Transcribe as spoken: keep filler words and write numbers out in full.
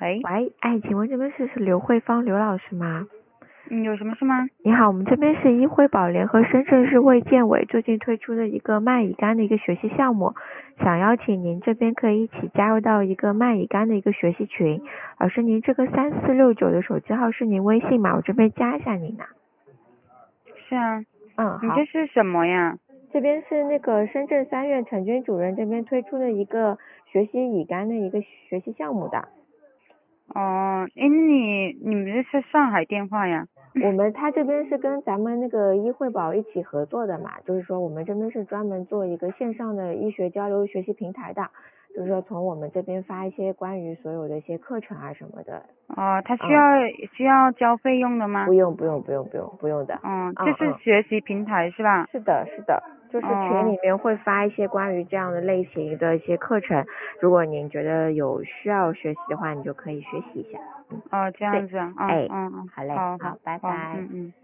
喂， 喂，哎，请问这边是是刘慧芳刘老师吗？ 嗯，有什么事吗？ 你好，我们这边是医惠保联和深圳市卫健委最近推出的一个慢乙肝的一个学习项目，想邀请您这边可以一起加入到一个慢乙肝的一个学习群。老师，您这个三四六九的手机号是您微信吗？我这边加一下您呐。 是啊， 嗯，好。 你这是什么呀？ 这边是那个深圳三院陈军主任这边推出的一个学习乙肝的一个学习项目的。 哦，哎，你你们这是上海电话呀？ 我们他这边是跟咱们那个医惠保一起合作的嘛，就是说我们这边是专门做一个线上的医学交流学习平台的，就是说从我们这边发一些关于所有的一些课程啊什么的。 哦，他需嗯， 要需要交费用的吗？ 不用不用不用不用不用的。 哦，这是嗯嗯， 学习平台是吧？ 是的是的，就是哦哦群里面会发一些关于这样的类型的一些课程，如果您觉得有需要学习的话，你就可以学习一下。嗯， 哦，这对， 样子啊，嗯哎， 嗯嗯， 好嘞， 好好好，拜好， 拜。 嗯嗯。